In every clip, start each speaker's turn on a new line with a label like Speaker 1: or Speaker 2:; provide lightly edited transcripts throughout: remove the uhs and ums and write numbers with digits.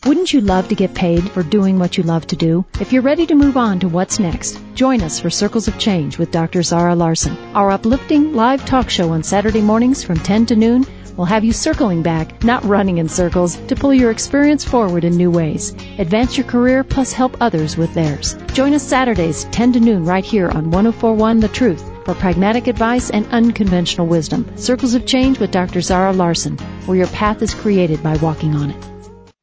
Speaker 1: Wouldn't you love to get paid for doing what you love to do? If you're ready to move on to what's next, join us for Circles of Change with Dr. Zara Larson. Our uplifting live talk show on Saturday mornings from 10 to noon will have you circling back, not running in circles, to pull your experience forward in new ways. Advance your career plus help others with theirs. Join us Saturdays 10 to noon right here on 104.1 The Truth for pragmatic advice and unconventional wisdom. Circles of Change with Dr. Zara Larson, where your path is created by walking on it.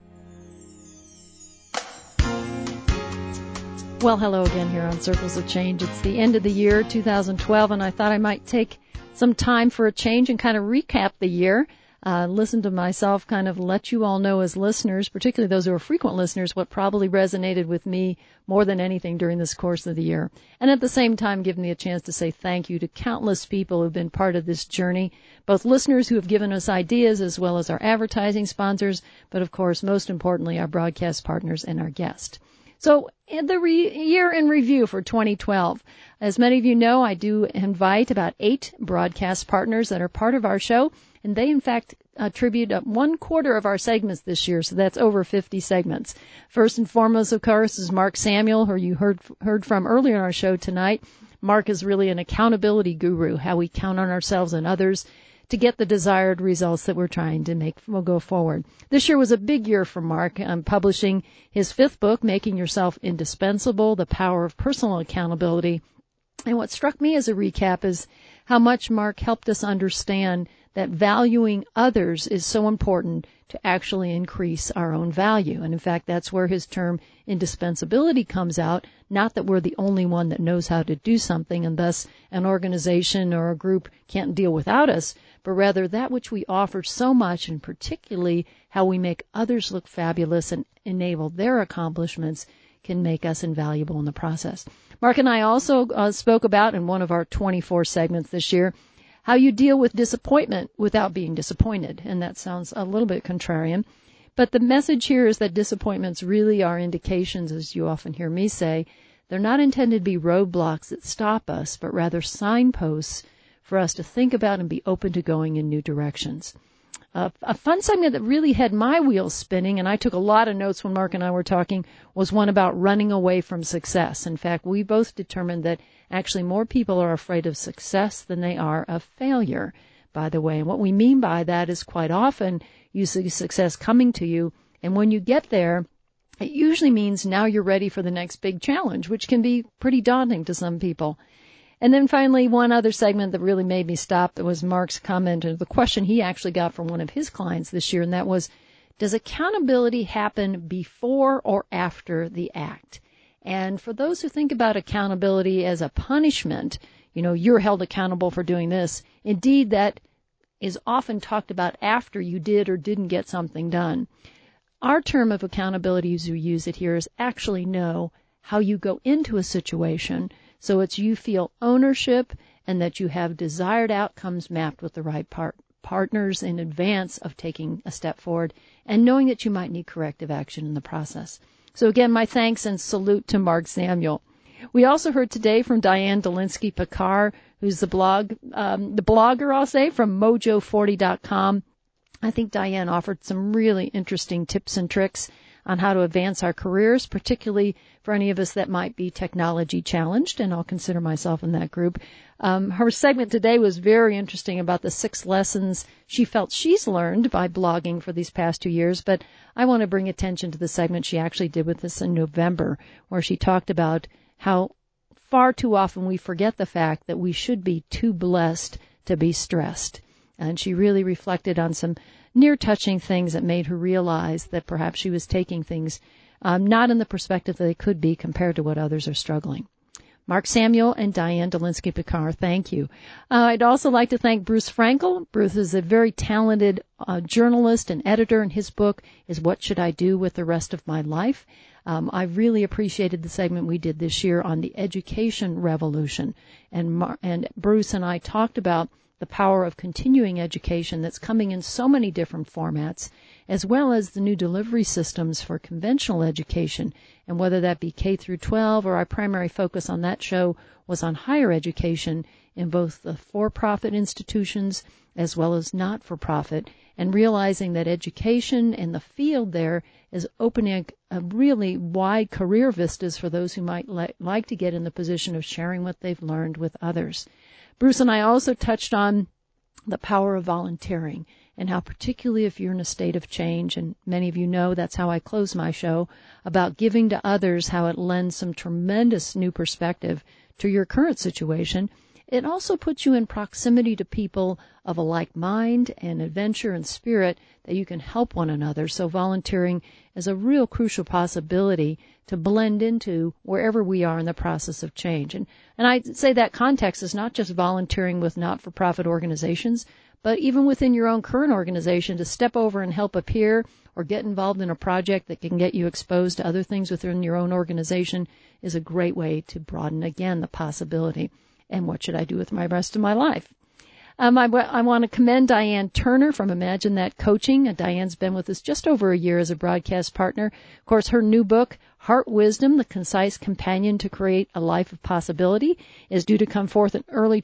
Speaker 1: Well, hello again here on Circles of Change. It's the end of the year, 2012, and I thought I might take some time for a change and kind of recap the year, listen to myself, kind of let you all know as listeners, particularly those who are frequent listeners, what probably resonated with me more than anything during this course of the year. And at the same time, give me a chance to say thank you to countless people who've been part of this journey, both listeners who have given us ideas as well as our advertising sponsors, but of course, most importantly, our broadcast partners and our guests. So, in the year in review for 2012, as many of you know, I do invite about 8 broadcast partners that are part of our show, and they, in fact, attribute 1/4 of our segments this year, so that's over 50 segments. First and foremost, of course, is Mark Samuel, who you heard from earlier in our show tonight. Mark is really an accountability guru, how we count on ourselves and others to get the desired results that we're trying to make. We'll go forward. This year was a big year for Mark, publishing his 5th book, Making Yourself Indispensable, The Power of Personal Accountability. And what struck me as a recap is how much Mark helped us understand that valuing others is so important to actually increase our own value. And in fact, that's where his term indispensability comes out. Not that we're the only one that knows how to do something and thus an organization or a group can't deal without us, but rather that which we offer so much, and particularly how we make others look fabulous and enable their accomplishments, can make us invaluable in the process. Mark and I also spoke about, in one of our 24 segments this year, how you deal with disappointment without being disappointed. And that sounds a little bit contrarian. But the message here is that disappointments really are indications, as you often hear me say. They're not intended to be roadblocks that stop us, but rather signposts for us to think about and be open to going in new directions. A fun segment that really had my wheels spinning, and I took a lot of notes when Mark and I were talking, was one about running away from success. In fact, we both determined that actually more people are afraid of success than they are of failure, by the way. And what we mean by that is quite often you see success coming to you, and when you get there, it usually means now you're ready for the next big challenge, which can be pretty daunting to some people. And then finally, one other segment that really made me stop was Mark's comment, or the question he actually got from one of his clients this year, and that was, does accountability happen before or after the act? And for those who think about accountability as a punishment, you're held accountable for doing this. Indeed, that is often talked about after you did or didn't get something done. Our term of accountability, as we use it here, is actually know how you go into a situation. So it's you feel ownership and that you have desired outcomes mapped with the right partners in advance of taking a step forward and knowing that you might need corrective action in the process. So again, my thanks and salute to Mark Samuel. We also heard today from Diane Dolinsky-Picard, who's the blogger, I'll say, from Mojo40.com. I think Diane offered some really interesting tips and tricks on how to advance our careers, particularly for any of us that might be technology challenged, and I'll consider myself in that group. Her segment today was very interesting about the 6 lessons she felt she's learned by blogging for these past 2 years, but I want to bring attention to the segment she actually did with us in November, where she talked about how far too often we forget the fact that we should be too blessed to be stressed. And she really reflected on some near-touching things that made her realize that perhaps she was taking things not in the perspective that they could be compared to what others are struggling. Mark Samuel and Diane Dolinsky-Picard, thank you. I'd also like to thank Bruce Frankel. Bruce is a very talented journalist and editor, and his book is What Should I Do with the Rest of My Life? I really appreciated the segment we did this year on the education revolution, and Bruce and I talked about the power of continuing education that's coming in so many different formats, as well as the new delivery systems for conventional education, and whether that be K through 12, or our primary focus on that show was on higher education in both the for-profit institutions as well as not-for-profit, and realizing that education and the field there is opening a really wide career vistas for those who might like to get in the position of sharing what they've learned with others. Bruce and I also touched on the power of volunteering and how, particularly if you're in a state of change, and many of you know that's how I close my show, about giving to others, how it lends some tremendous new perspective to your current situation. It also puts you in proximity to people of a like mind and adventure and spirit that you can help one another. So volunteering is a real crucial possibility to blend into wherever we are in the process of change. And I'd say that context is not just volunteering with not-for-profit organizations, but even within your own current organization, to step over and help a peer or get involved in a project that can get you exposed to other things within your own organization is a great way to broaden, again, the possibility. And what should I do with my rest of my life? I want to commend Diane Turner from Imagine That Coaching. Diane's been with us just over a year as a broadcast partner. Of course, her new book, Heart Wisdom, The Concise Companion to Create a Life of Possibility, is due to come forth in early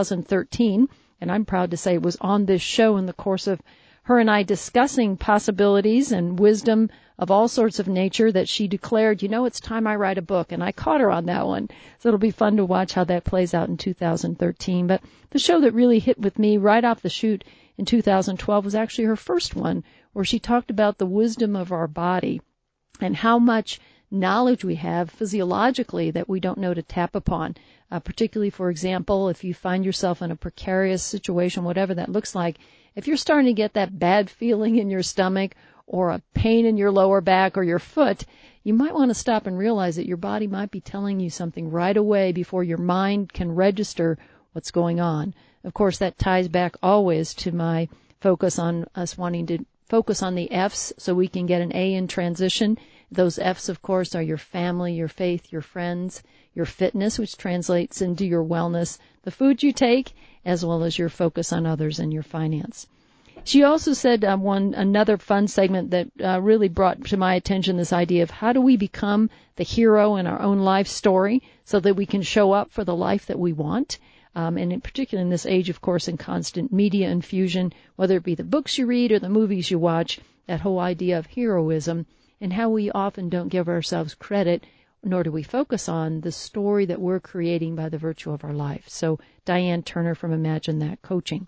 Speaker 1: 2013. And I'm proud to say it was on this show in the course of her and I discussing possibilities and wisdom of all sorts of nature that she declared, it's time I write a book. And I caught her on that one. So it'll be fun to watch how that plays out in 2013. But the show that really hit with me right off the chute in 2012 was actually her first one, where she talked about the wisdom of our body and how much knowledge we have physiologically that we don't know to tap upon. Particularly, for example, if you find yourself in a precarious situation, whatever that looks like, if you're starting to get that bad feeling in your stomach or a pain in your lower back or your foot, you might want to stop and realize that your body might be telling you something right away before your mind can register what's going on. Of course, that ties back always to my focus on us wanting to focus on the F's so we can get an A in transition. Those F's, of course, are your family, your faith, your friends, your fitness, which translates into your wellness, the food you take, as well as your focus on others and your finance. She also said another fun segment that really brought to my attention this idea of how do we become the hero in our own life story so that we can show up for the life that we want. And in particular in this age, of course, in constant media infusion, whether it be the books you read or the movies you watch, that whole idea of heroism and how we often don't give ourselves credit, nor do we focus on the story that we're creating by the virtue of our life. So Diane Turner from Imagine That Coaching.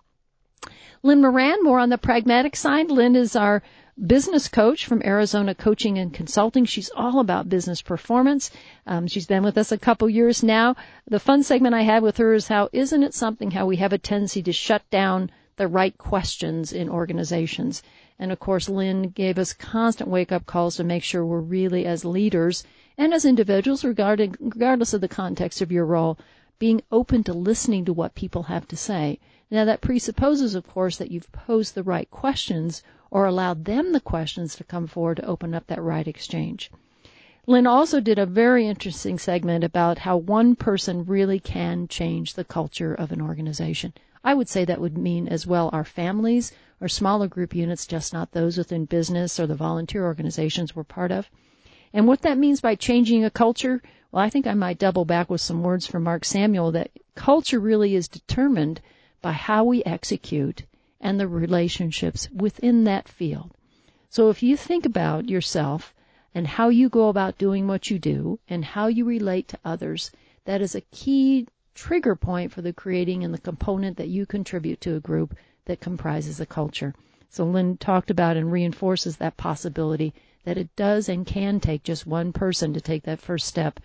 Speaker 1: Lynn Moran, more on the pragmatic side. Lynn is our business coach from Arizona Coaching and Consulting. She's all about business performance. She's been with us a couple years now. The fun segment I had with her is how isn't it something how we have a tendency to shut down the right questions in organizations. And, of course, Lynn gave us constant wake-up calls to make sure we're really, as leaders and as individuals, regardless of the context of your role, being open to listening to what people have to say. Now, that presupposes, of course, that you've posed the right questions or allowed them the questions to come forward to open up that right exchange. Lynn also did a very interesting segment about how one person really can change the culture of an organization. I would say that would mean as well our families or smaller group units, just not those within business or the volunteer organizations we're part of. And what that means by changing a culture, well, I think I might double back with some words from Mark Samuel, that culture really is determined by how we execute and the relationships within that field. So if you think about yourself and how you go about doing what you do and how you relate to others, that is a key trigger point for the creating and the component that you contribute to a group that comprises a culture. So Lynn talked about and reinforces that possibility that it does and can take just one person to take that first step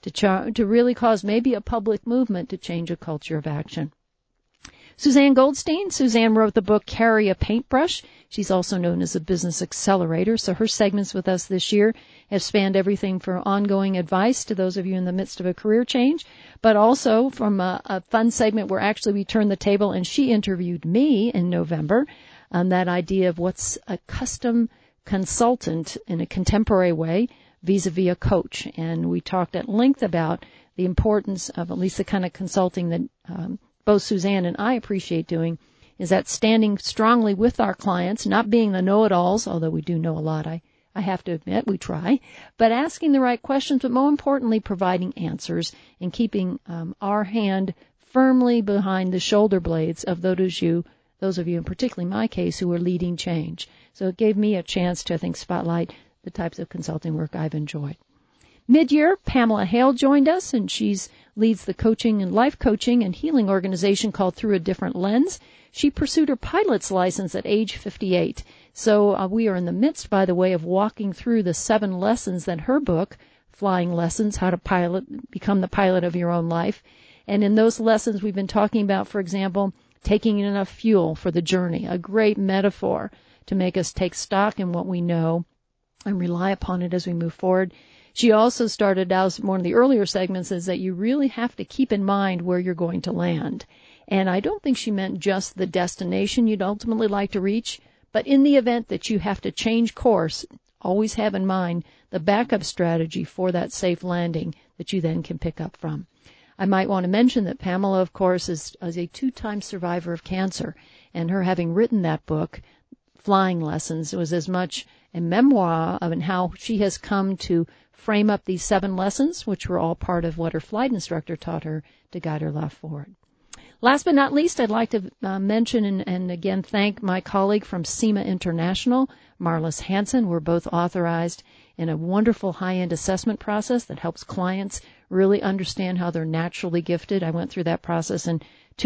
Speaker 1: to really cause maybe a public movement to change a culture of action. Suzanne Goldstein. Suzanne wrote the book Carry a Paintbrush. She's also known as a business accelerator. So her segments with us this year have spanned everything from ongoing advice to those of you in the midst of a career change, but also from a fun segment where actually we turned the table and she interviewed me in November on that idea of what's a custom consultant in a contemporary way vis-a-vis a coach. And we talked at length about the importance of at least the kind of consulting that both Suzanne and I appreciate doing, is that standing strongly with our clients, not being the know-it-alls, although we do know a lot, I have to admit, we try, but asking the right questions, but more importantly, providing answers and keeping our hand firmly behind the shoulder blades of those those of you, and particularly my case, who are leading change. So it gave me a chance to, I think, spotlight the types of consulting work I've enjoyed. Mid-year, Pamela Hale joined us, and she's leads the coaching and life coaching and healing organization called Through a Different Lens. She pursued her pilot's license at age 58. So we are in the midst, by the way, of walking through the 7 lessons that her book, Flying Lessons, How to Become the Pilot of Your Own Life. And in those lessons, we've been talking about, for example, taking enough fuel for the journey, a great metaphor to make us take stock in what we know and rely upon it as we move forward. She also started out, one of the earlier segments is that you really have to keep in mind where you're going to land. And I don't think she meant just the destination you'd ultimately like to reach, but in the event that you have to change course, always have in mind the backup strategy for that safe landing that you then can pick up from. I might want to mention that Pamela, of course, is a 2-time survivor of cancer, and her having written that book, Flying Lessons, was as much a memoir of how she has come to frame up these 7 lessons, which were all part of what her flight instructor taught her to guide her life forward. Last but not least, I'd like to mention and again thank my colleague from SEMA International, Marlis Hansen. We're both authorized in a wonderful high-end assessment process that helps clients really understand how they're naturally gifted. I went through that process in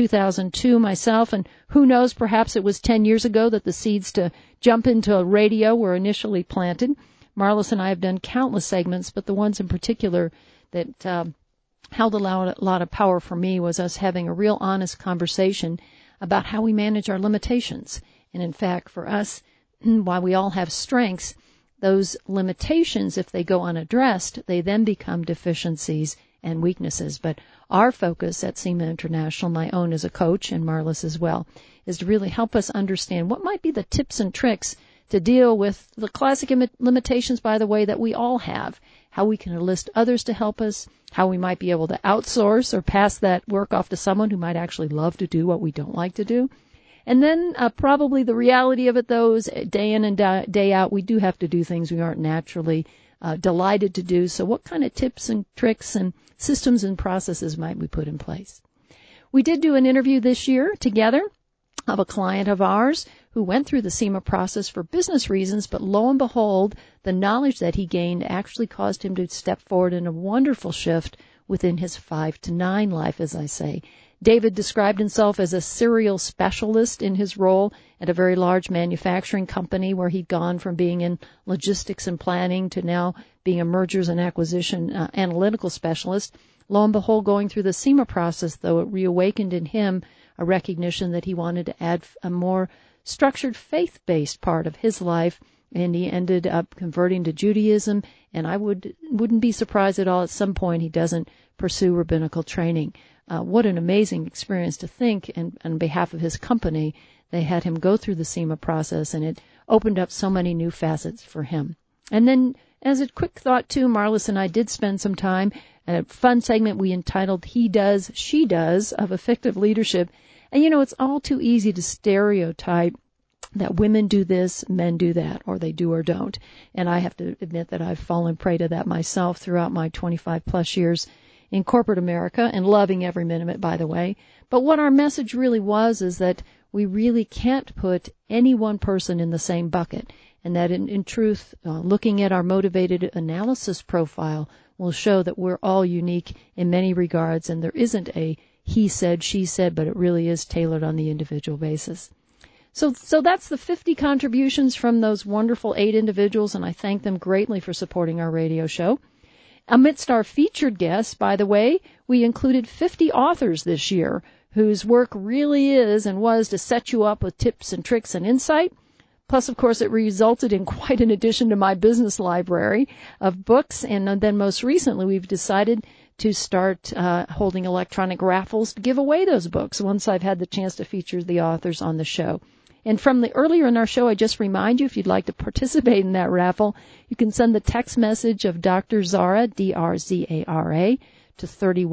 Speaker 1: 2002 myself, and who knows, perhaps it was 10 years ago that the seeds to jump into radio were initially planted. Marlis and I have done countless segments, but the ones in particular that held a lot of power for me was us having a real honest conversation about how we manage our limitations. And in fact, for us, while we all have strengths, those limitations, if they go unaddressed, they then become deficiencies and weaknesses. But our focus at SEMA International, my own as a coach and Marlis as well, is to really help us understand what might be the tips and tricks to deal with the classic limitations, by the way, that we all have, how we can enlist others to help us, how we might be able to outsource or pass that work off to someone who might actually love to do what we don't like to do. And then probably the reality of it, though, is day in and day out, we do have to do things we aren't naturally delighted to do. So what kind of tips and tricks and systems and processes might we put in place? We did do an interview this year together of a client of ours who went through the SEMA process for business reasons, but lo and behold, the knowledge that he gained actually caused him to step forward in a wonderful shift within his 5 to 9 life, as I say. David described himself as a serial specialist in his role at a very large manufacturing company where he'd gone from being in logistics and planning to now being a mergers and acquisition analytical specialist. Lo and behold, going through the SEMA process, though, it reawakened in him a recognition that he wanted to add a more structured faith-based part of his life, and he ended up converting to Judaism, and I wouldn't be surprised at all at some point he doesn't pursue rabbinical training. What an amazing experience to think, and on behalf of his company, they had him go through the SEMA process, and it opened up so many new facets for him. And then, as a quick thought too, Marlis and I did spend some time in a fun segment we entitled He Does, She Does of Effective Leadership. And it's all too easy to stereotype that women do this, men do that, or they do or don't. And I have to admit that I've fallen prey to that myself throughout my 25 plus years in corporate America, and loving every minute of it, by the way. But what our message really was is that we really can't put any one person in the same bucket, and that in truth, looking at our motivated analysis profile will show that we're all unique in many regards, and there isn't a he said, she said, but it really is tailored on the individual basis. So that's the 50 contributions from those wonderful 8 individuals, and I thank them greatly for supporting our radio show. Amidst our featured guests, by the way, we included 50 authors this year whose work really is and was to set you up with tips and tricks and insight. Plus, of course, it resulted in quite an addition to my business library of books. And then most recently, we've decided to start holding electronic raffles to give away those books once I've had the chance to feature the authors on the show. And from the earlier in our show, I just remind you, if you'd like to participate in that raffle, you can send the text message of Dr. Zara, D-R-Z-A-R-A, to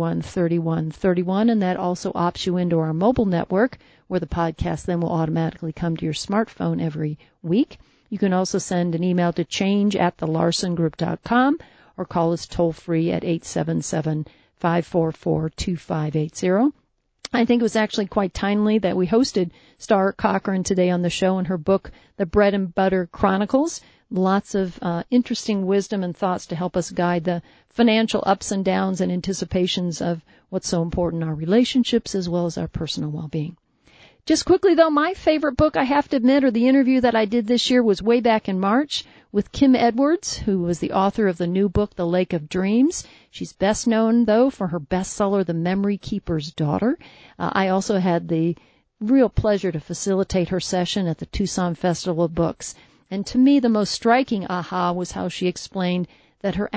Speaker 1: 313131, and that also opts you into our mobile network, where the podcast then will automatically come to your smartphone every week. You can also send an email to change@thelarsongroup.com or call us toll-free at 877-544-2580. I think it was actually quite timely that we hosted Star Cochran today on the show and her book, The Bread and Butter Chronicles. Lots of interesting wisdom and thoughts to help us guide the financial ups and downs and anticipations of what's so important in our relationships as well as our personal well-being. Just quickly, though, my favorite book, I have to admit, or the interview that I did this year was way back in March with Kim Edwards, who was the author of the new book, The Lake of Dreams. She's best known, though, for her bestseller, The Memory Keeper's Daughter. I also had the real pleasure to facilitate her session at the Tucson Festival of Books. And to me, the most striking aha was how she explained that her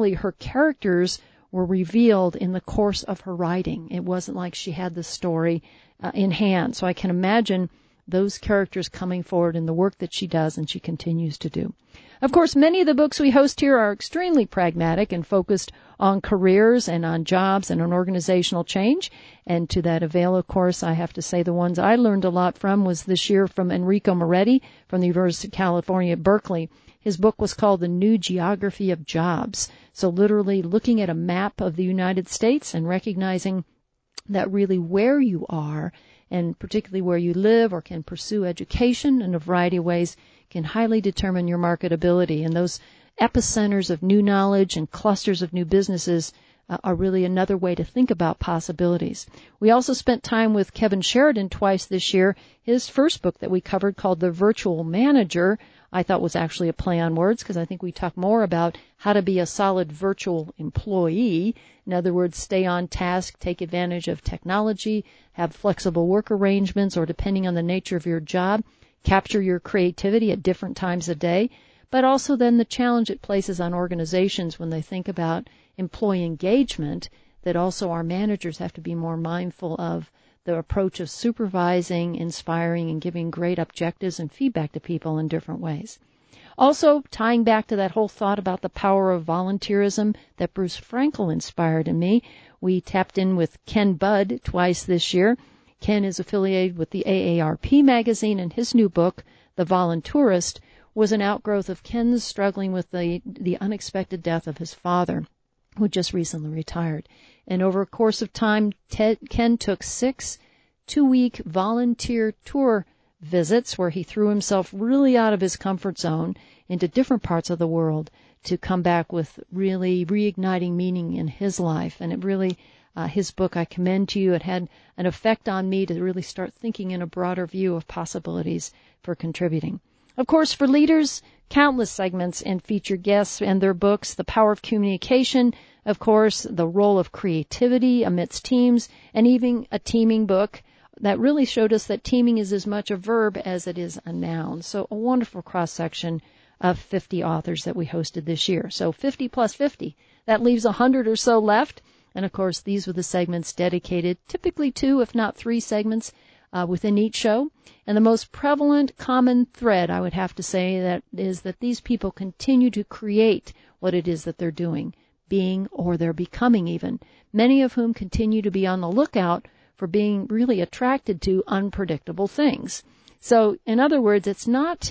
Speaker 1: characters were revealed in the course of her writing. It wasn't like she had the story in hand. So I can imagine those characters coming forward in the work that she does and she continues to do. Of course, many of the books we host here are extremely pragmatic and focused on careers and on jobs and on organizational change. And to that avail, of course, I have to say the ones I learned a lot from was this year from Enrico Moretti from the University of California at Berkeley. His book was called The New Geography of Jobs. So literally looking at a map of the United States and recognizing that really where you are, and particularly where you live or can pursue education in a variety of ways, can highly determine your marketability. And those epicenters of new knowledge and clusters of new businesses are really another way to think about possibilities. We also spent time with Kevin Sheridan twice this year. His first book that we covered, called The Virtual Manager, I thought was actually a play on words, because I think we talk more about how to be a solid virtual employee. In other words, stay on task, take advantage of technology, have flexible work arrangements, or depending on the nature of your job, capture your creativity at different times of day. But also then the challenge it places on organizations when they think about employee engagement, that also our managers have to be more mindful of the approach of supervising, inspiring, and giving great objectives and feedback to people in different ways. Also, tying back to that whole thought about the power of volunteerism that Bruce Frankel inspired in me, we tapped in with Ken Budd twice this year. Ken is affiliated with the AARP magazine, and his new book, The Voluntourist, was an outgrowth of Ken's struggling with the unexpected death of his father, who just recently retired. And over a course of time, Ken took 6 2-week volunteer tour visits where he threw himself really out of his comfort zone into different parts of the world to come back with really reigniting meaning in his life. And it really, his book, I commend to you. It had an effect on me to really start thinking in a broader view of possibilities for contributing. Of course, for leaders, countless segments and featured guests and their books, The Power of Communication, of course, the role of creativity amidst teams, and even a teaming book that really showed us that teaming is as much a verb as it is a noun. So a wonderful cross-section of 50 authors that we hosted this year. So 50 plus 50. That leaves 100 or so left. And, of course, these were the segments dedicated, typically 2, if not 3 segments within each show. And the most prevalent common thread, I would have to say, that is that these people continue to create what it is that they're doing, being, or they're becoming even, many of whom continue to be on the lookout for being really attracted to unpredictable things. So, in other words, it's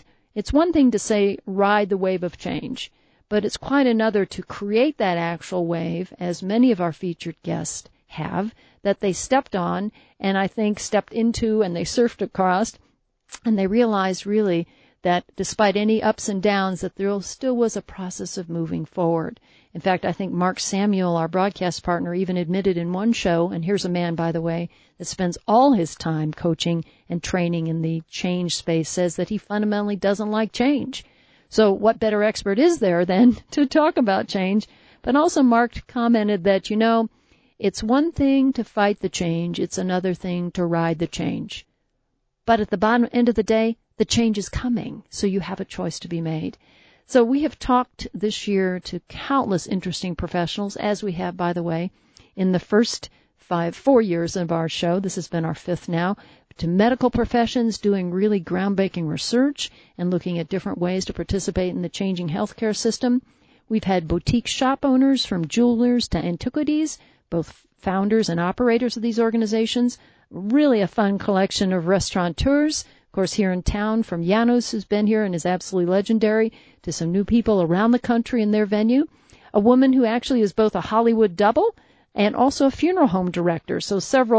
Speaker 1: one thing to say ride the wave of change, but it's quite another to create that actual wave, as many of our featured guests have, that they stepped on, and I think stepped into, and they surfed across, and they realized really that despite any ups and downs, that there still was a process of moving forward. In fact, I think Mark Samuel, our broadcast partner, even admitted in one show, and here's a man, by the way, that spends all his time coaching and training in the change space, says that he fundamentally doesn't like change. So what better expert is there than to talk about change? But also Mark commented that, it's one thing to fight the change, it's another thing to ride the change. But at the bottom end of the day, the change is coming, so you have a choice to be made. So we have talked this year to countless interesting professionals, as we have, by the way, in the first 4 years of our show. This has been our 5th now, to medical professions doing really groundbreaking research and looking at different ways to participate in the changing healthcare system. We've had boutique shop owners from jewelers to antiquities, both founders and operators of these organizations. Really a fun collection of restaurateurs, of course, here in town, from Janos, who's been here and is absolutely legendary, to some new people around the country in their venue. A woman who actually is both a Hollywood double and also a funeral home director. So several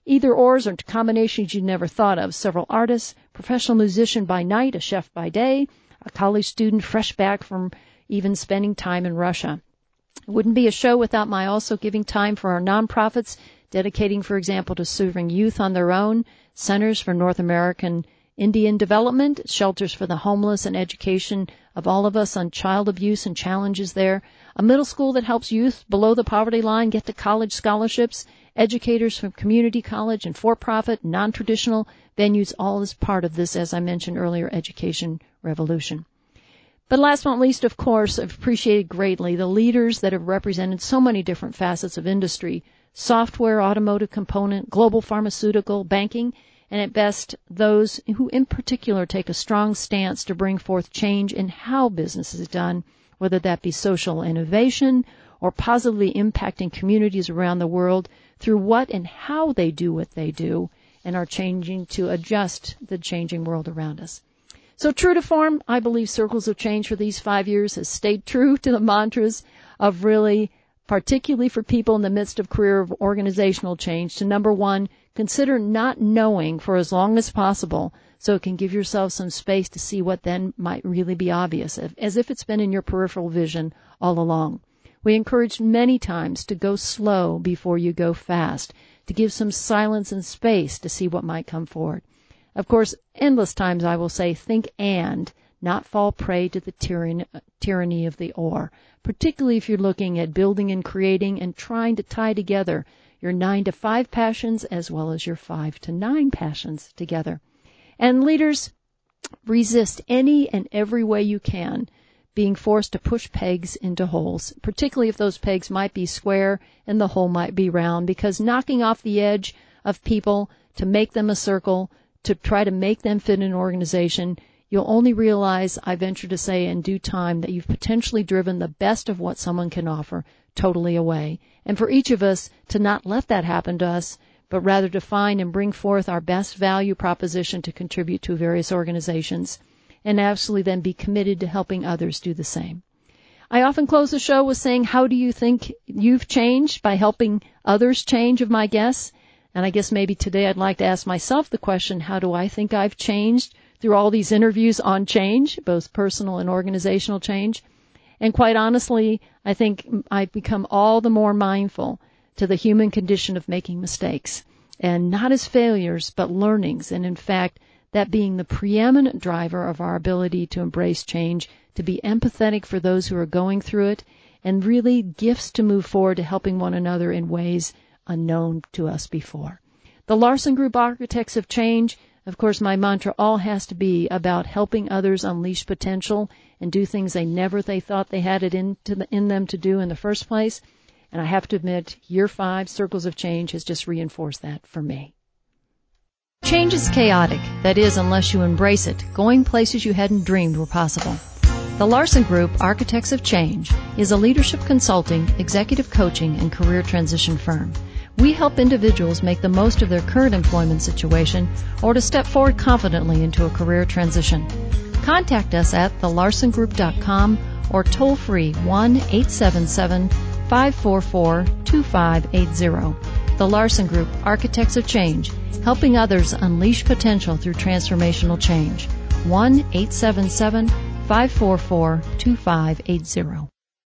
Speaker 1: either ors or combinations you never thought of. Several artists, professional musician by night, a chef by day, a college student fresh back from even spending time in Russia. It wouldn't be a show without my also giving time for our nonprofits, dedicating, for example, to serving youth on their own, centers for North American Indian development, shelters for the homeless, and education of all of us on child abuse and challenges there, a middle school that helps youth below the poverty line get to college scholarships, educators from community college and for-profit, non-traditional venues, all as part of this, as I mentioned earlier, education revolution. But last but not least, of course, I've appreciated greatly the leaders that have represented so many different facets of industry, software, automotive component, global pharmaceutical, banking, and at best, those who in particular take a strong stance to bring forth change in how business is done, whether that be social innovation or positively impacting communities around the world through what and how they do what they do and are changing to adjust the changing world around us. So true to form, I believe Circles of Change for these 5 years has stayed true to the mantras of really, particularly for people in the midst of career of organizational change, to number one, consider not knowing for as long as possible so it can give yourself some space to see what then might really be obvious, as if it's been in your peripheral vision all along. We encourage many times to go slow before you go fast, to give some silence and space to see what might come forward. Of course, endless times I will say, think and, not fall prey to the tyranny of the or, particularly if you're looking at building and creating and trying to tie together your 9 to 5 passions as well as your 5 to 9 passions together. And leaders, resist any and every way you can being forced to push pegs into holes, particularly if those pegs might be square and the hole might be round, because knocking off the edge of people to make them a circle, to try to make them fit in an organization, you'll only realize, I venture to say in due time, that you've potentially driven the best of what someone can offer totally away. And for each of us to not let that happen to us, but rather to find and bring forth our best value proposition to contribute to various organizations, and absolutely then be committed to helping others do the same. I often close the show with saying, how do you think you've changed by helping others change of my guests? And I guess maybe today I'd like to ask myself the question, how do I think I've changed through all these interviews on change, both personal and organizational change? And quite honestly, I think I've become all the more mindful to the human condition of making mistakes, and not as failures, but learnings. And in fact, that being the preeminent driver of our ability to embrace change, to be empathetic for those who are going through it, and really gifts to move forward to helping one another in ways unknown to us before. The Larson Group Architects of Change, of course, my mantra all has to be about helping others unleash potential and do things they thought they had it in them to do in the first place. And I have to admit, year 5, Circles of Change, has just reinforced that for me. Change is chaotic. That is, unless you embrace it, going places you hadn't dreamed were possible. The Larson Group Architects of Change is a leadership consulting, executive coaching, and career transition firm. We help individuals make the most of their current employment situation or to step forward confidently into a career transition. Contact us at thelarsongroup.com or toll free 1-877-544-2580. The Larson Group Architects of Change, helping others unleash potential through transformational change. 1-877-544-2580.